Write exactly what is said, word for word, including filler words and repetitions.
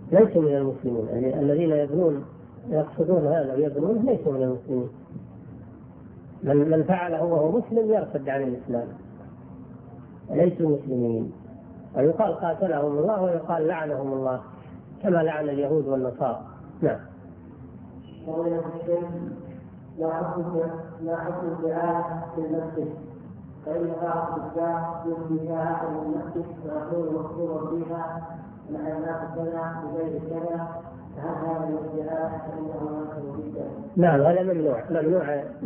ليسوا من المسلمين. يعني الذين يبنون يقصدون هذا ويبنون ليسوا من المسلمين. من من فعله وهو مسلم يرتد عن الإسلام، ليسوا مسلمين. ويقال قاتلهم الله ويقال لعنهم الله كما لعن اليهود والنصارى. نعم. لا حكم لا حكم الدعاء في المسجد، فإن بعض الدعاء يمضي فيها أحد المسجد ويقول مكتوبا فيها مع الناس كذا بغير كذا، فهل هذا الادعاء فإنه منكر جدا؟ نعم هذا ممنوع ممنوع